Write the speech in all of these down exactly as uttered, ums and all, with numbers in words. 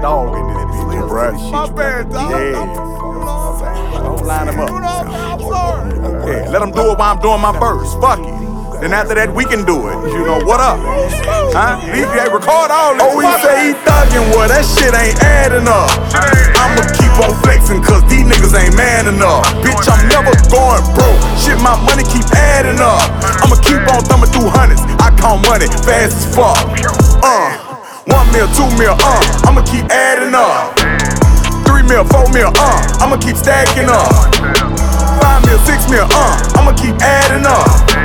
dog in this bitch, bro. My bad, dog. Yeah. Don't line him up. Yeah, let him do it while I'm doing my verse. Fuck it. Then after that, we can do it. You know, what up? Huh? D J, record all this. Oh, he say he thuggin', well, that shit ain't adding up. I'ma keep on flexing, cause these niggas ain't man enough. Bitch, I'm never going broke. Shit, my money keep adding up. I'ma keep on thumbing through hundreds. I count money fast as fuck. Uh, one mil, two mil, uh, I'ma keep adding up. Three mil, four mil, uh, I'ma keep stacking up. Five mil, six mil, uh, I'ma keep adding up.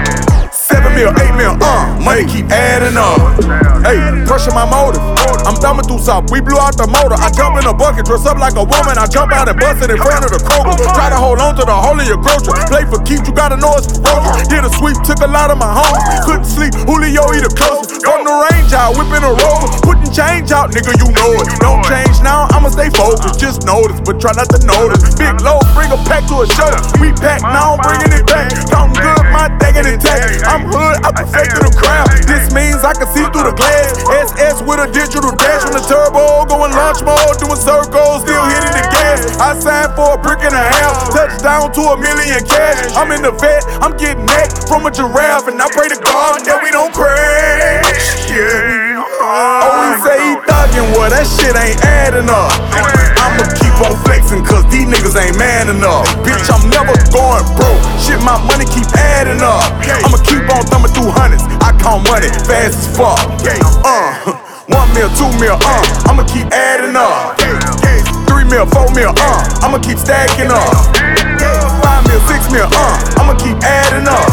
Seven mil, eight mil, uh, money keep adding up. Hey, pressure my motive. I'm thumbing through south, we blew out the motor. I jump in a bucket, dress up like a woman. I jump out and bust it in front of the Kroger. Try to hold on to the hole in your grocery. Play for keeps, you gotta know it's ferocious. Did a sweep, took a lot of my home. Couldn't sleep, Julio eat a closest. From the range out, whipping a rover. Putting change out, nigga, you know it. Don't change now, I'ma stay focused. Just notice, but try not to notice. Big load, bring a pack to a show. We pack now, I'm bringing it back. Counting good, my thinking it tax. I'm hood, I perfected the crowd. This means I can see through the glass. S S with a digital dash on the turbo, going launch mode, doing circles, still hitting the gas. I signed for a brick and a half, touchdown to a million cash. I'm in the vet, I'm getting neck from a giraffe, and I pray to God that we don't crash. Yeah. Oh, he say he thuggin', well that shit ain't adding up. I'ma keep on flexing, cause these niggas ain't man enough. Bitch, I'm never going broke. Shit, my money keep adding up. I'ma keep on thumbing through hundreds. I count money fast as fuck. Uh, one mil, two mil, uh, I'ma keep adding up. Three mil, four mil, uh, I'ma keep stacking up. Five mil, six mil, uh, I'ma keep adding up.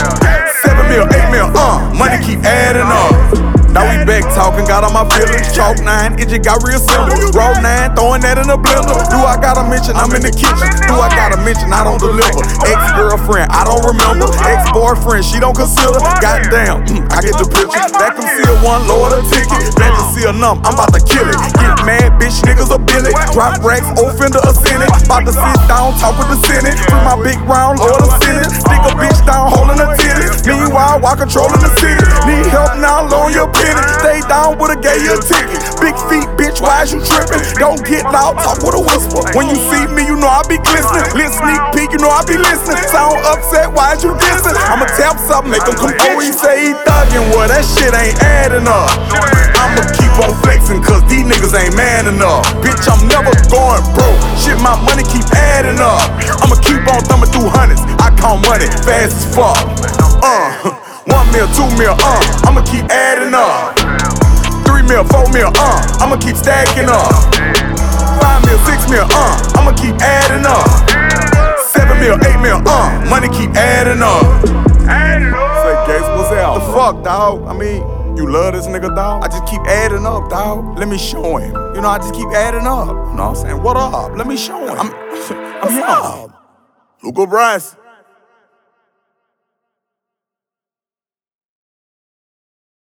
Seven mil, eight mil, uh, money keep adding up. Now we back talking, got on my feelings. Chalk nine, it just got real simple. Raw nine, throwing that in a blender. Do I gotta mention I'm in the kitchen? Do I gotta mention I don't deliver? Ex-girlfriend, I don't remember. Ex-boyfriend, she don't consider. Goddamn, I get the picture. That conceal one, lower the ticket. That conceal numb, I'm about to kill it. Get mad, bitch, niggas a billet. Drop racks, offender a senate. About to sit down, talk with the senate. Bring my big round, lower the senate. Stick a bitch down, holding her titties. Meanwhile, while controlling the city. Need help now, loan your penny. Stay down with a gave you a ticket. Big feet, bitch, why is you tripping? Don't get loud, talk with a whisper. When you see me, you know I be glistening. Lit sneak peek, you know I be listening. Sound upset, why is you dissing? I'ma tap something, make them come. Oh, he say he thuggin', well that shit ain't adding up. I'ma keep on flexing, cause these niggas ain't man enough. Bitch, I'm never going broke. Shit, my money keep adding up. I'ma keep on thumbing through hundreds. I count money fast as fuck. Uh. One mil, two mil, uh, I'ma keep adding up. Three mil, four mil, uh, I'ma keep stacking up. Five mil, six mil, uh, I'ma keep adding up. Seven mil, eight mil, uh, money keep adding up. Say, Gates, what's that? The fuck, dawg? I mean, you love this nigga, dawg? I just keep adding up, dawg. Let me show him. You know, I just keep adding up. You know what I'm saying? What up? Let me show him. I'm, I'm here. Luca Bryce.